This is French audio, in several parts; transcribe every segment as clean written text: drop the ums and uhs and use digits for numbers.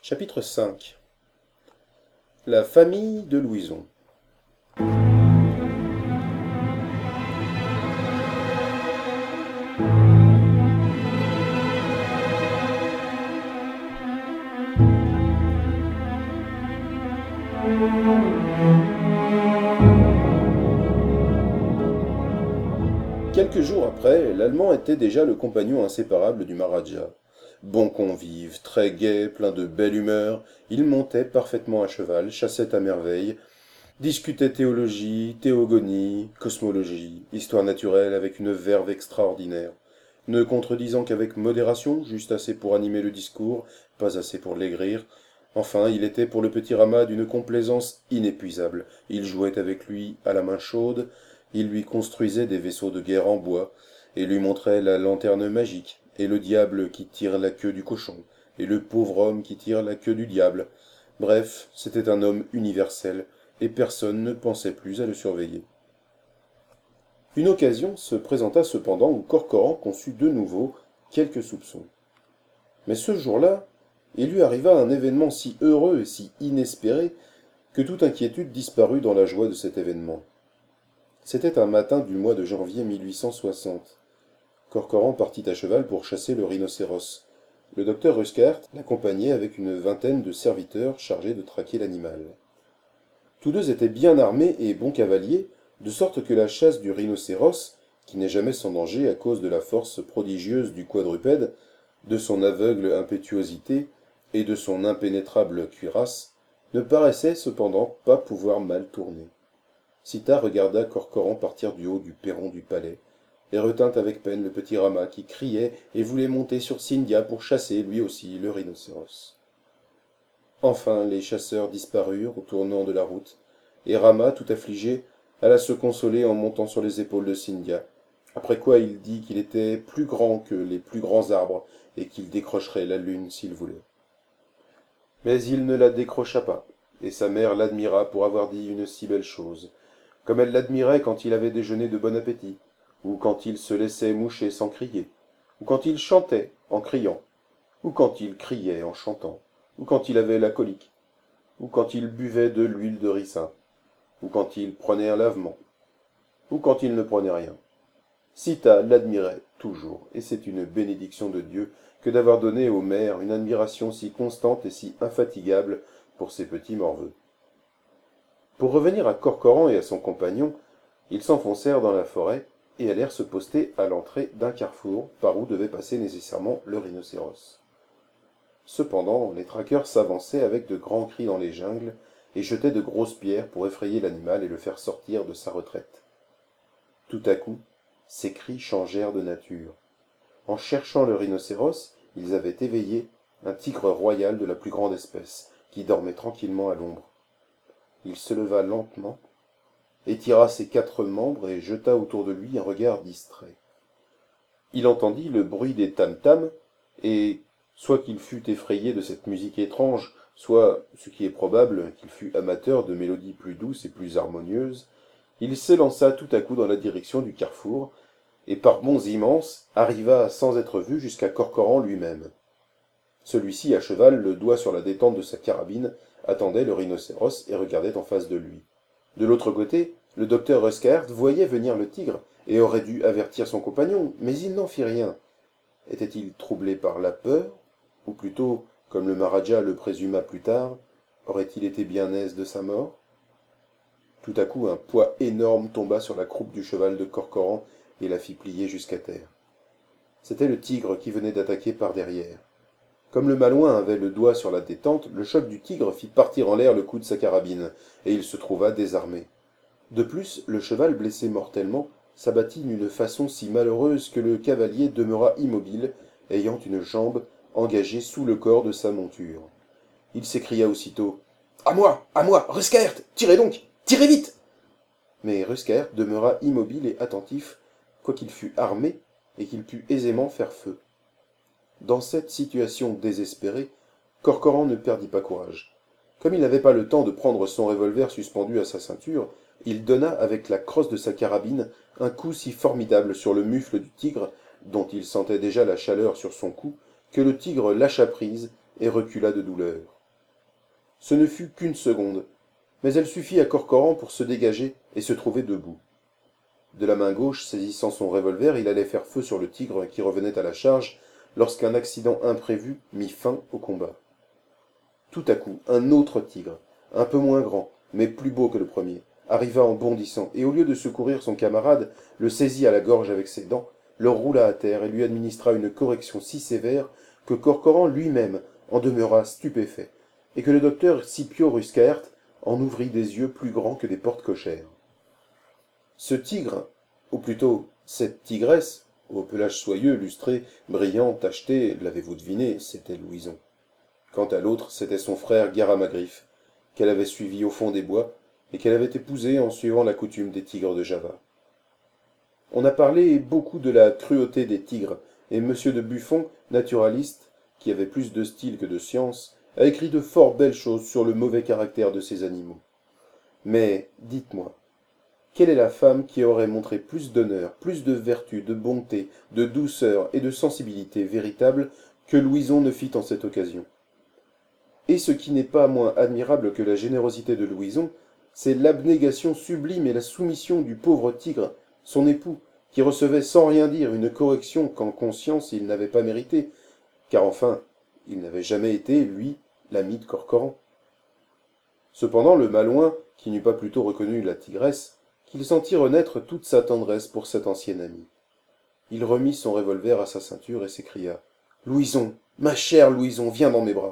Chapitre 5. La famille de Louison. Quelques jours après, l'Allemand était déjà le compagnon inséparable du Maharaja. Bon convive, très gai, plein de belle humeur, il montait parfaitement à cheval, chassait à merveille, discutait théologie, théogonie, cosmologie, histoire naturelle avec une verve extraordinaire, ne contredisant qu'avec modération, juste assez pour animer le discours, pas assez pour l'aigrir. Enfin, il était pour le petit Rama d'une complaisance inépuisable. Il jouait avec lui à la main chaude, il lui construisait des vaisseaux de guerre en bois, et lui montrait la lanterne magique, et le diable qui tire la queue du cochon, et le pauvre homme qui tire la queue du diable. Bref, c'était un homme universel, et personne ne pensait plus à le surveiller. Une occasion se présenta cependant où Corcoran conçut de nouveau quelques soupçons. Mais ce jour-là, il lui arriva un événement si heureux et si inespéré que toute inquiétude disparut dans la joie de cet événement. C'était un matin du mois de janvier 1860. Corcoran partit à cheval pour chasser le rhinocéros. Le docteur Ruscart l'accompagnait avec une vingtaine de serviteurs chargés de traquer l'animal. Tous deux étaient bien armés et bons cavaliers, de sorte que la chasse du rhinocéros, qui n'est jamais sans danger à cause de la force prodigieuse du quadrupède, de son aveugle impétuosité et de son impénétrable cuirasse, ne paraissait cependant pas pouvoir mal tourner. Sita regarda Corcoran partir du haut du perron du palais, et retint avec peine le petit Rama qui criait et voulait monter sur Scindia pour chasser lui aussi le rhinocéros. Enfin les chasseurs disparurent au tournant de la route, et Rama, tout affligé, alla se consoler en montant sur les épaules de Scindia, après quoi il dit qu'il était plus grand que les plus grands arbres, et qu'il décrocherait la lune s'il voulait. Mais il ne la décrocha pas, et sa mère l'admira pour avoir dit une si belle chose, comme elle l'admirait quand il avait déjeuné de bon appétit, ou quand il se laissait moucher sans crier, ou quand il chantait en criant, ou quand il criait en chantant, ou quand il avait la colique, ou quand il buvait de l'huile de ricin, ou quand il prenait un lavement, ou quand il ne prenait rien. Sita l'admirait toujours, et c'est une bénédiction de Dieu que d'avoir donné aux mères une admiration si constante et si infatigable pour ses petits morveux. Pour revenir à Corcoran et à son compagnon, ils s'enfoncèrent dans la forêt et allèrent se poster à l'entrée d'un carrefour par où devait passer nécessairement le rhinocéros. Cependant, les traqueurs s'avançaient avec de grands cris dans les jungles et jetaient de grosses pierres pour effrayer l'animal et le faire sortir de sa retraite. Tout à coup, ces cris changèrent de nature. En cherchant le rhinocéros, ils avaient éveillé un tigre royal de la plus grande espèce, qui dormait tranquillement à l'ombre. Il se leva lentement, étira ses 4 membres et jeta autour de lui un regard distrait. Il entendit le bruit des tam-tams, et, soit qu'il fût effrayé de cette musique étrange, soit, ce qui est probable, qu'il fût amateur de mélodies plus douces et plus harmonieuses, il s'élança tout à coup dans la direction du carrefour, et par bonds immenses arriva sans être vu jusqu'à Corcoran lui-même. Celui-ci, à cheval, le doigt sur la détente de sa carabine, attendait le rhinocéros et regardait en face de lui. De l'autre côté, le docteur Ruscart voyait venir le tigre, et aurait dû avertir son compagnon, mais il n'en fit rien. Était-il troublé par la peur, ou plutôt, comme le Maharaja le présuma plus tard, aurait-il été bien aise de sa mort? Tout à coup, un poids énorme tomba sur la croupe du cheval de Corcoran et la fit plier jusqu'à terre. C'était le tigre qui venait d'attaquer par derrière. Comme le malouin avait le doigt sur la détente, le choc du tigre fit partir en l'air le coup de sa carabine, et il se trouva désarmé. De plus, le cheval, blessé mortellement, s'abattit d'une façon si malheureuse que le cavalier demeura immobile, ayant une jambe engagée sous le corps de sa monture. Il s'écria aussitôt « À moi, Ruscart, tirez donc, tirez vite !» Mais Ruscart demeura immobile et attentif, quoiqu'il fût armé et qu'il pût aisément faire feu. Dans cette situation désespérée, Corcoran ne perdit pas courage. Comme il n'avait pas le temps de prendre son revolver suspendu à sa ceinture, il donna avec la crosse de sa carabine un coup si formidable sur le mufle du tigre, dont il sentait déjà la chaleur sur son cou, que le tigre lâcha prise et recula de douleur. Ce ne fut qu'une seconde, mais elle suffit à Corcoran pour se dégager et se trouver debout. De la main gauche, saisissant son revolver, il allait faire feu sur le tigre qui revenait à la charge lorsqu'un accident imprévu mit fin au combat. Tout à coup, un autre tigre, un peu moins grand, mais plus beau que le premier, arriva en bondissant, et au lieu de secourir son camarade, le saisit à la gorge avec ses dents, le roula à terre et lui administra une correction si sévère que Corcoran lui-même en demeura stupéfait, et que le docteur Scipio Ruscaert en ouvrit des yeux plus grands que des portes cochères. Ce tigre, ou plutôt cette tigresse, au pelage soyeux, lustré, brillant, tacheté, l'avez-vous deviné, c'était Louison. Quant à l'autre, c'était son frère Garamagriffe, qu'elle avait suivi au fond des bois, et qu'elle avait épousé en suivant la coutume des tigres de Java. On a parlé beaucoup de la cruauté des tigres, et M. de Buffon, naturaliste, qui avait plus de style que de science, a écrit de fort belles choses sur le mauvais caractère de ces animaux. Mais, dites-moi, quelle est la femme qui aurait montré plus d'honneur, plus de vertu, de bonté, de douceur et de sensibilité véritable que Louison ne fit en cette occasion? Et ce qui n'est pas moins admirable que la générosité de Louison, c'est l'abnégation sublime et la soumission du pauvre tigre, son époux, qui recevait sans rien dire une correction qu'en conscience il n'avait pas méritée, car enfin, il n'avait jamais été, lui, l'ami de Corcoran. Cependant le malouin, qui n'eût pas plutôt reconnu la tigresse, qu'il sentit renaître toute sa tendresse pour cet ancien ami. Il remit son revolver à sa ceinture et s'écria « Louison, ma chère Louison, viens dans mes bras !»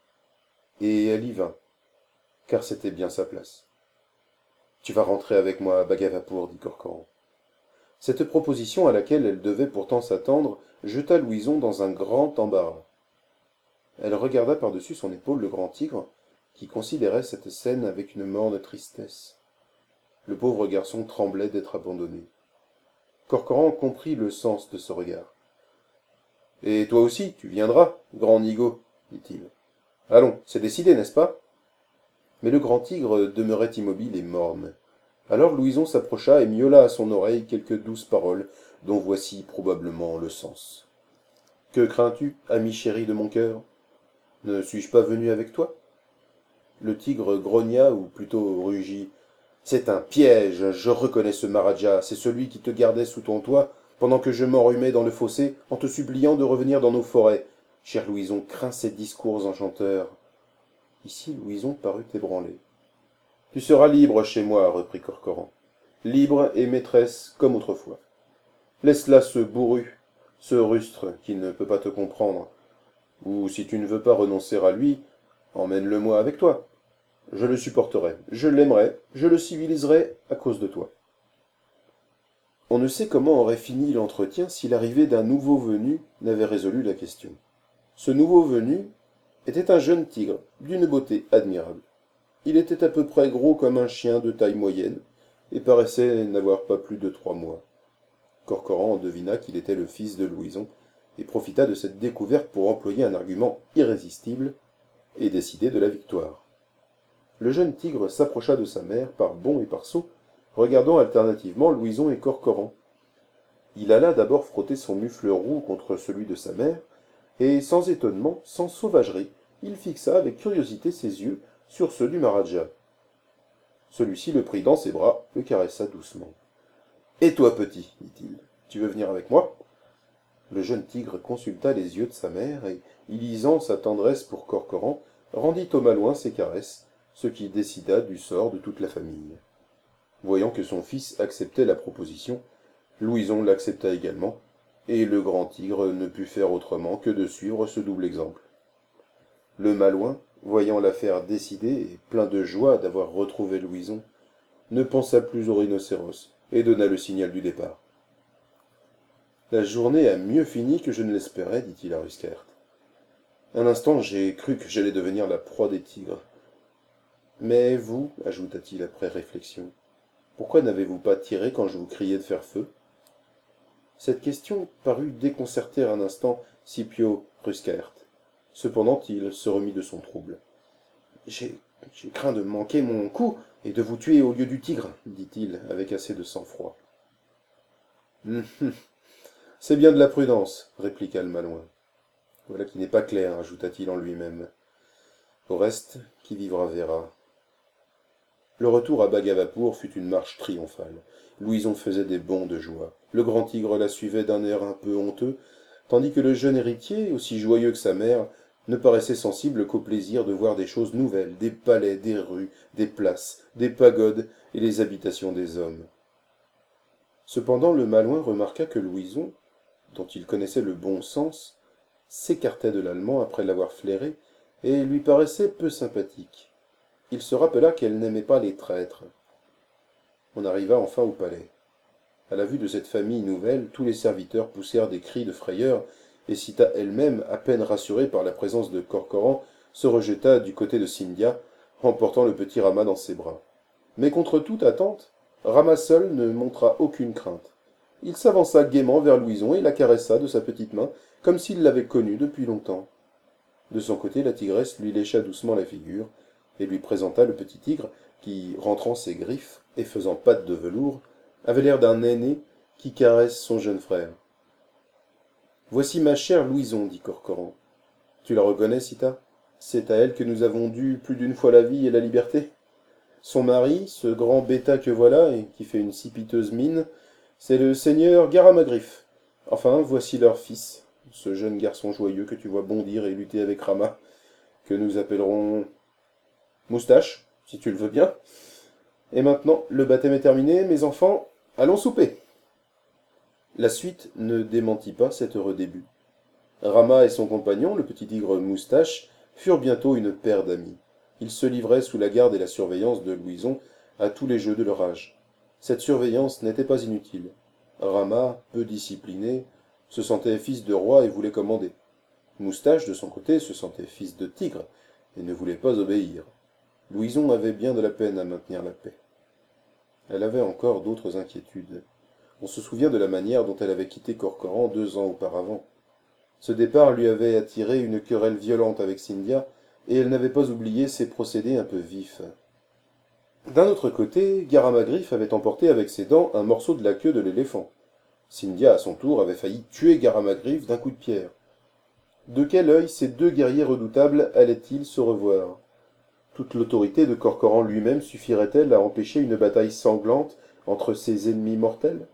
Et elle y vint, car c'était bien sa place. « Tu vas rentrer avec moi à Bhagavapur, dit Corcoran. Cette proposition à laquelle elle devait pourtant s'attendre jeta Louison dans un grand embarras. Elle regarda par-dessus son épaule le grand tigre, qui considérait cette scène avec une morne tristesse. Le pauvre garçon tremblait d'être abandonné. Corcoran comprit le sens de ce regard. « Et toi aussi, tu viendras, grand nigaud, dit-il. « Allons, c'est décidé, n'est-ce pas ?» Mais le grand tigre demeurait immobile et morne. Alors Louison s'approcha et miaula à son oreille quelques douces paroles, dont voici probablement le sens. « Que crains-tu, ami chéri de mon cœur? Ne suis-je pas venu avec toi ?» Le tigre grogna, ou plutôt rugit. « C'est un piège, je reconnais ce Maradja, c'est celui qui te gardait sous ton toit, pendant que je m'enrhumais dans le fossé, en te suppliant de revenir dans nos forêts. Cher Louison, crains ces discours enchanteurs. » Ici Louison parut ébranlée. « Tu seras libre chez moi, reprit Corcoran. Libre et maîtresse comme autrefois. Laisse là ce bourru, ce rustre qui ne peut pas te comprendre. Ou si tu ne veux pas renoncer à lui, emmène-le-moi avec toi. Je le supporterai, je l'aimerai, je le civiliserai à cause de toi. » On ne sait comment aurait fini l'entretien si l'arrivée d'un nouveau venu n'avait résolu la question. Ce nouveau venu était un jeune tigre, d'une beauté admirable. Il était à peu près gros comme un chien de taille moyenne, et paraissait n'avoir pas plus de 3 mois. Corcoran devina qu'il était le fils de Louison, et profita de cette découverte pour employer un argument irrésistible, et décider de la victoire. Le jeune tigre s'approcha de sa mère par bonds et par sauts, regardant alternativement Louison et Corcoran. Il alla d'abord frotter son mufle roux contre celui de sa mère, et sans étonnement, sans sauvagerie, il fixa avec curiosité ses yeux sur ceux du Maradja. Celui-ci le prit dans ses bras, le caressa doucement. « Et toi, petit, dit-il, tu veux venir avec moi ?» Le jeune tigre consulta les yeux de sa mère, et, y lisant sa tendresse pour Corcoran, rendit au malouin ses caresses, ce qui décida du sort de toute la famille. Voyant que son fils acceptait la proposition, Louison l'accepta également, et le grand tigre ne put faire autrement que de suivre ce double exemple. Le malouin, voyant l'affaire décidée et plein de joie d'avoir retrouvé Louison, ne pensa plus au rhinocéros et donna le signal du départ. « La journée a mieux fini que je ne l'espérais, dit-il à Ruscaert. Un instant, j'ai cru que j'allais devenir la proie des tigres. Mais vous, ajouta-t-il après réflexion, pourquoi n'avez-vous pas tiré quand je vous criais de faire feu ?» Cette question parut déconcerter un instant Scipio Ruscaert. Cependant, il se remit de son trouble. « J'ai craint de manquer mon coup et de vous tuer au lieu du tigre, dit-il avec assez de sang-froid. « C'est bien de la prudence, répliqua le malouin. Voilà qui n'est pas clair, ajouta-t-il en lui-même. Au reste, qui vivra verra. Le retour à Bhagavapur fut une marche triomphale. Louison faisait des bonds de joie. Le grand tigre la suivait d'un air un peu honteux, tandis que le jeune héritier, aussi joyeux que sa mère, ne paraissait sensible qu'au plaisir de voir des choses nouvelles, des palais, des rues, des places, des pagodes et les habitations des hommes. Cependant le malouin remarqua que Louison, dont il connaissait le bon sens, s'écartait de l'allemand après l'avoir flairé, et lui paraissait peu sympathique. Il se rappela qu'elle n'aimait pas les traîtres. On arriva enfin au palais. À la vue de cette famille nouvelle, tous les serviteurs poussèrent des cris de frayeur, et Sita elle-même, à peine rassurée par la présence de Corcoran, se rejeta du côté de Scindia, emportant le petit Rama dans ses bras. Mais contre toute attente, Rama seul ne montra aucune crainte. Il s'avança gaiement vers Louison et la caressa de sa petite main, comme s'il l'avait connue depuis longtemps. De son côté, la tigresse lui lécha doucement la figure, et lui présenta le petit tigre, qui, rentrant ses griffes et faisant pattes de velours, avait l'air d'un aîné qui caresse son jeune frère. « Voici ma chère Louison, dit Corcoran. Tu la reconnais, Sita? C'est à elle que nous avons dû plus d'une fois la vie et la liberté. Son mari, ce grand bêta que voilà, et qui fait une si piteuse mine, c'est le seigneur Garamagrif. Enfin, voici leur fils, ce jeune garçon joyeux que tu vois bondir et lutter avec Rama, que nous appellerons Moustache, si tu le veux bien. Et maintenant, le baptême est terminé, mes enfants, allons souper. » La suite ne démentit pas cet heureux début. Rama et son compagnon, le petit tigre Moustache, furent bientôt une paire d'amis. Ils se livraient sous la garde et la surveillance de Louison à tous les jeux de leur âge. Cette surveillance n'était pas inutile. Rama, peu discipliné, se sentait fils de roi et voulait commander. Moustache, de son côté, se sentait fils de tigre et ne voulait pas obéir. Louison avait bien de la peine à maintenir la paix. Elle avait encore d'autres inquiétudes. On se souvient de la manière dont elle avait quitté Corcoran 2 ans auparavant. Ce départ lui avait attiré une querelle violente avec Scindia, et elle n'avait pas oublié ses procédés un peu vifs. D'un autre côté, Garamagrif avait emporté avec ses dents un morceau de la queue de l'éléphant. Scindia, à son tour, avait failli tuer Garamagrif d'un coup de pierre. De quel œil ces deux guerriers redoutables allaient-ils se revoir? Toute l'autorité de Corcoran lui-même suffirait-elle à empêcher une bataille sanglante entre ces ennemis mortels?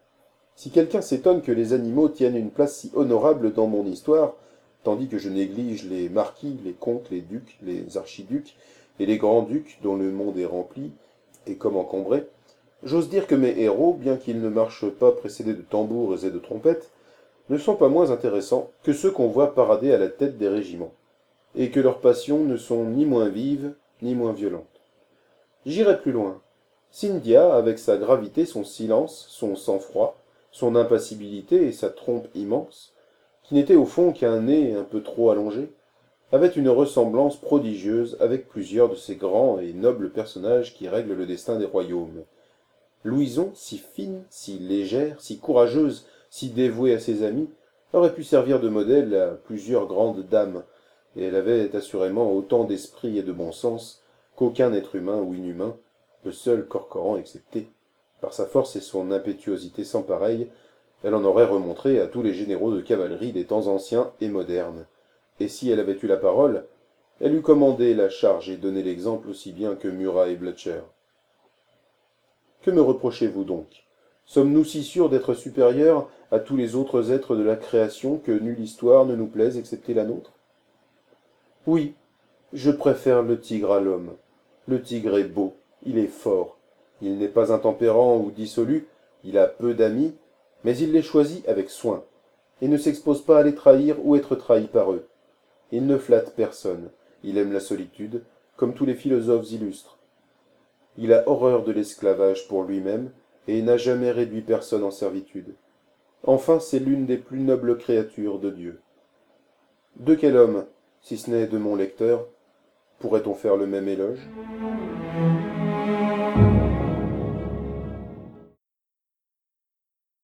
Si quelqu'un s'étonne que les animaux tiennent une place si honorable dans mon histoire, tandis que je néglige les marquis, les comtes, les ducs, les archiducs et les grands-ducs dont le monde est rempli, et comme encombré, j'ose dire que mes héros, bien qu'ils ne marchent pas précédés de tambours et de trompettes, ne sont pas moins intéressants que ceux qu'on voit parader à la tête des régiments, et que leurs passions ne sont ni moins vives, ni moins violentes. J'irai plus loin. Scindia, avec sa gravité, son silence, son sang-froid, son impassibilité et sa trompe immense, qui n'était au fond qu'un nez un peu trop allongé, avait une ressemblance prodigieuse avec plusieurs de ces grands et nobles personnages qui règlent le destin des royaumes. Louison, si fine, si légère, si courageuse, si dévouée à ses amis, aurait pu servir de modèle à plusieurs grandes dames, et elle avait assurément autant d'esprit et de bon sens qu'aucun être humain ou inhumain, le seul Corcoran excepté. Par sa force et son impétuosité sans pareille, elle en aurait remontré à tous les généraux de cavalerie des temps anciens et modernes. Et si elle avait eu la parole, elle eût commandé la charge et donné l'exemple aussi bien que Murat et Blucher. Que me reprochez-vous donc? Sommes-nous si sûrs d'être supérieurs à tous les autres êtres de la création que nulle histoire ne nous plaise excepté la nôtre? Oui, je préfère le tigre à l'homme. Le tigre est beau, il est fort. Il n'est pas intempérant ou dissolu, il a peu d'amis, mais il les choisit avec soin, et ne s'expose pas à les trahir ou être trahi par eux. Il ne flatte personne, il aime la solitude, comme tous les philosophes illustres. Il a horreur de l'esclavage pour lui-même, et n'a jamais réduit personne en servitude. Enfin, c'est l'une des plus nobles créatures de Dieu. De quel homme, si ce n'est de mon lecteur, pourrait-on faire le même éloge ?